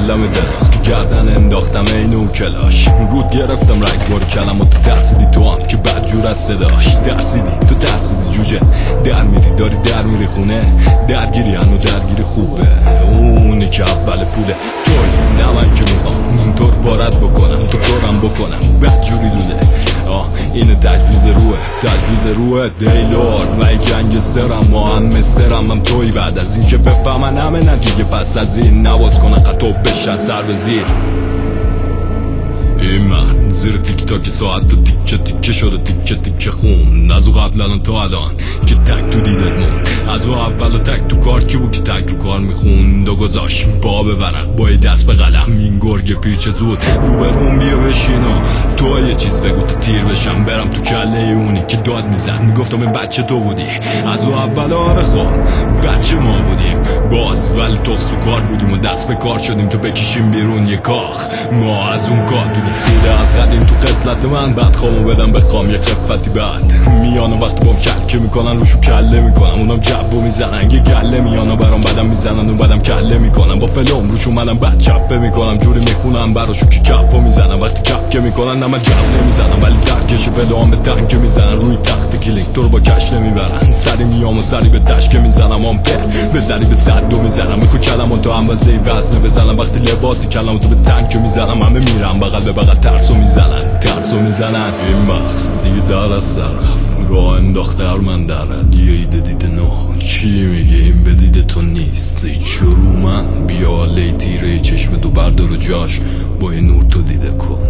عالم دراز که گردن انداختم این او کلاش رود گرفتم رنگ بار کلم تو ترسیدی تو هم که بدجور از صداش ترسیدی تو ترسیدی جوجه در میری داری در میری خونه درگیری هنو درگیری خوبه اونی که اول پوله توی نه من که میخوام تو رو بارد بکنم تو کارم بکنم بدجوری لوله این تجویز روه دیلور و ای گنگسترم محمد هم توی بعد از این که بفهمن همه نه دیگه پس از این نواز کنن خطا بشن سر به زیر این من زیر تیک تاک ساعت تو تیکه تیکه شده تیکه تیکه خون از او قبل الان تا الان که تک تو دیدت مون از او اول و تک تو کار کی بود که تک رو کار میخوند و گذاشت با به ورق با دست به قلم این گرگ پیچ زود رو به روم بیا بشین و تو یه چیز بگو تا تیر بشم برم تو کله اونی که داد میزن میگفتم این بچه تو بودی از او اول آره خب بچه ما بودیم باز ولی تخص و کار بودیم و دست به کار شدیم تو بکشیم بیرون یه کاخ ما از اون کار دیده از قدیم تو خصلت من بعد خوامو بدم بخوام یه خفتی بعد میان و وقت بام کلکه میکنن روشو کله میکنم اونم جبو میزنن یه گله میان و برام بدم میزنن و بدم کله میکنم با فلوم روشو منم بعد چپه میکنم جوری میخونم براشو که کپو میزنم وقتی کپکه میکنن نمه جب نمیزنم ولی درکش فلوم به تنکه میزنن روی تخت کلیک تو رو با کش نمیبرن سری میام و سری به تشکه میزنم آمپر بزنی به صدو میزنم میخو کلمو تو هم وزی وزنه بزنم وقتی لباسی کلمو تو به تنکه میزنم همه میرم بغل به بغل ترسو میزنن این مغز دیگه در از طرف راه انداخته هر من درد یه ایده دیده نه چی میگه این بدیده تو نیست ای چرو من بیا لی تیره چشم تو بردار و جاش با این نور تو دیده کن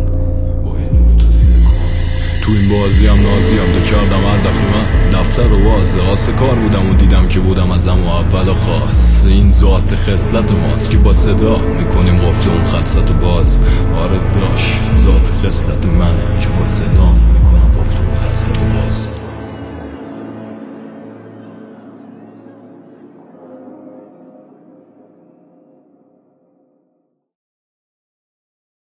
تو این بازی هم نازی هم دو کردم هر دفعه من دفتر و واسه کار بودم و دیدم که بودم ازم و اول و خاص این ذات خصلت ماست که با صدا میکنیم قفل اون خصلت و باز آره داشت ذات خصلت منه که با صدا میکنم قفل اون خصلت و باز